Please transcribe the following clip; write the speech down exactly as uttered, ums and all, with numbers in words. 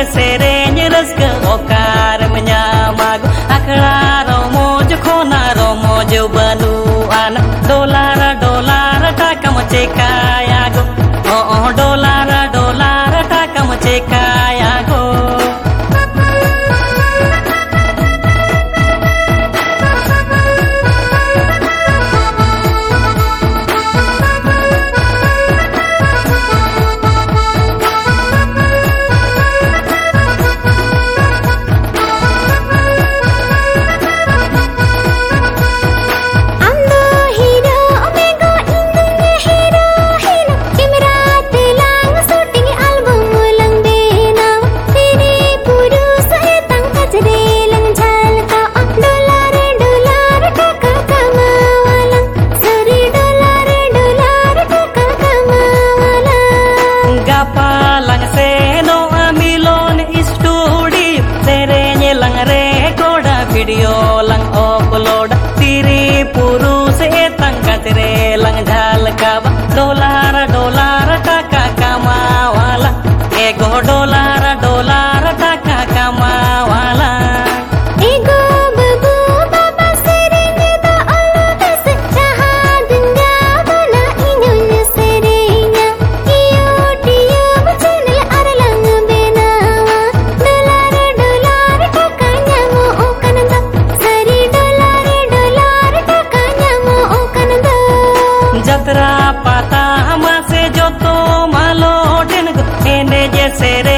sereña rasga okar menyamago akla romo jkhona romo jobanu ana dolara dolara taka machekayago oh oh dolara dolara taka machekayago video lang upload tiri purus etang katere lang jhal ka dolar dolar taka kamawala ego dolar dolar taka kamawala ego babu baba serenya da aldas jahadnya bana inyun serenya youtube channel arlang benawa dolar dolar taka nyamu okananda sari dolar dolar taka nyamu okananda jatra pata mase joto malo den ene je sere